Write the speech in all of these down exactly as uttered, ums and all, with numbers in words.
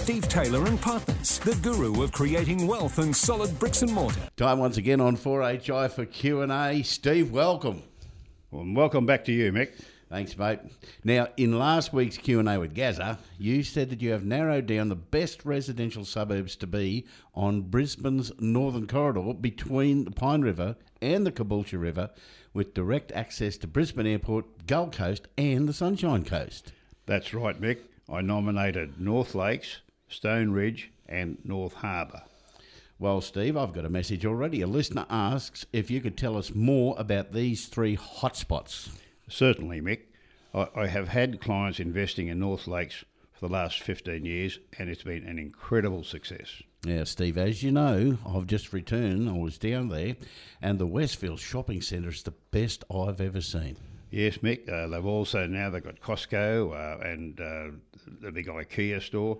Steve Taylor and Partners, the guru of creating wealth and solid bricks and mortar. Time once again on four H I for Q and A. Steve, welcome. Well, welcome back to you, Mick. Thanks, mate. Now, in last week's Q and A with Gazza, you said that you have narrowed down the best residential suburbs to be on Brisbane's northern corridor between the Pine River and the Caboolture River, with direct access to Brisbane Airport, Gold Coast and the Sunshine Coast. That's right, Mick. I nominated North Lakes, Stone Ridge and North Harbour. Well, Steve, I've got a message already. A listener asks if you could tell us more about these three hotspots. Certainly, Mick. I, I have had clients investing in North Lakes for the last fifteen years, and it's been an incredible success. Now, Steve, as you know, I've just returned. I was down there, and the Westfield Shopping Centre is the best I've ever seen. Yes, Mick. Uh, they've also now they've got Costco uh, and uh, the big IKEA store.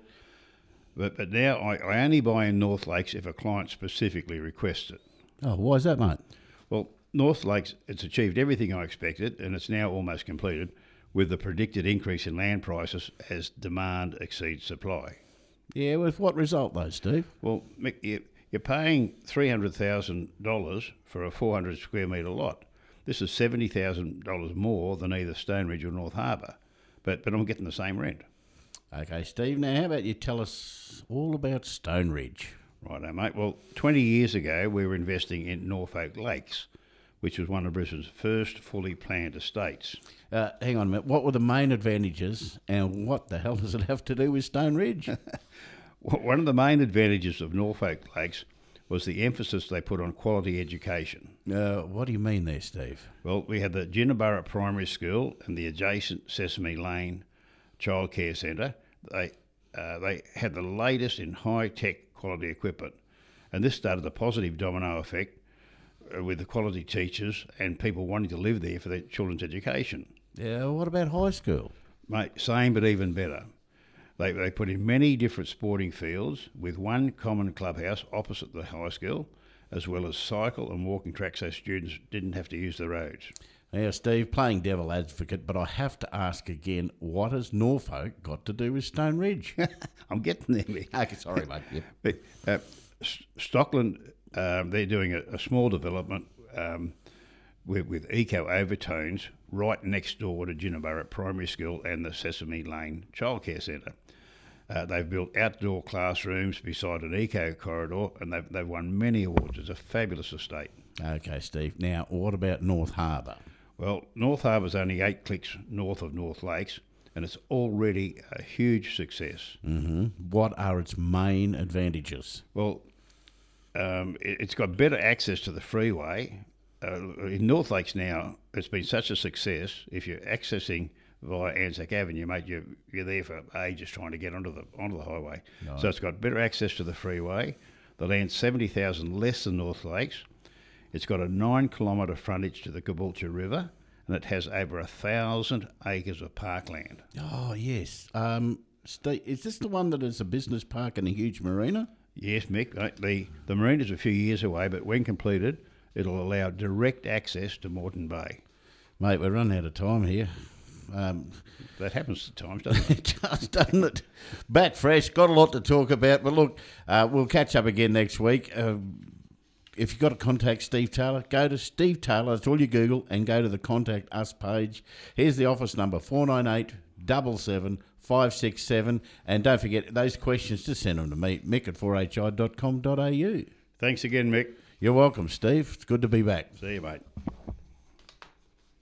But but now I, I only buy in North Lakes if a client specifically requests it. Oh, why is that, mate? Well, North Lakes, it's achieved everything I expected, and it's now almost completed with the predicted increase in land prices as demand exceeds supply. Yeah, with what result though, Steve? Well, Mick, you, you're paying three hundred thousand dollars for a four hundred square metre lot. This is seventy thousand dollars more than either Stone Ridge or North Harbour, but but I'm getting the same rent. Okay, Steve, now how about you tell us all about Stone Ridge? Righto, mate. Well, twenty years ago we were investing in Norfolk Lakes, which was one of Brisbane's first fully planned estates. Uh, hang on a minute, what were the main advantages and what the hell does it have to do with Stone Ridge? One of the main advantages of Norfolk Lakes was the emphasis they put on quality education. Uh, what do you mean there, Steve? Well, we had the Ginnaburra Primary School and the adjacent Sesame Lane Childcare Centre. They uh, they had the latest in high-tech quality equipment, and this started a positive domino effect uh, with the quality teachers and people wanting to live there for their children's education. Yeah, what about high school? Mate, same but even better. They they put in many different sporting fields with one common clubhouse opposite the high school, as well as cycle and walking tracks so students didn't have to use the roads. Now, Steve, playing devil advocate, but I have to ask again, what has Norfolk got to do with Stone Ridge? I'm getting there, Mick. Okay, sorry, mate. Yep. But, uh, S- Stockland, um, they're doing a, a small development um, with, with eco-overtones right next door to Ginnaburra Primary School and the Sesame Lane Childcare Centre. Uh, they've built outdoor classrooms beside an eco corridor, and they've, they've won many awards. It's a fabulous estate. Okay, Steve. Now, what about North Harbour? Well, North Harbour's only eight clicks north of North Lakes, and it's already a huge success. Mm-hmm. What are its main advantages? Well, um, it, it's got better access to the freeway. Uh, in North Lakes now, it's been such a success. If you're accessing via Anzac Avenue, mate, you're, you're there for ages trying to get onto the onto the highway. No. So it's got better access to the freeway. The land's seventy thousand less than North Lakes. It's got a nine kilometre frontage to the Caboolture River, and it has over a thousand acres of parkland. Oh, yes. Um, Steve, is this the one that is a business park and a huge marina? Yes, Mick. The, the marina's a few years away, but when completed, it'll allow direct access to Moreton Bay. Mate, we're running out of time here. Um, that happens at times, doesn't it? It does, doesn't it? Back fresh, got a lot to talk about, but look, uh, we'll catch up again next week. Uh, if you've got to contact Steve Taylor, go to Steve Taylor, that's all you Google, and go to the Contact Us page. Here's the office number, four nine eight, seven seven, five six seven, and don't forget, those questions, just send them to me, mick at four h i dot com dot a u. Thanks again, Mick. You're welcome, Steve. It's good to be back. See you, mate.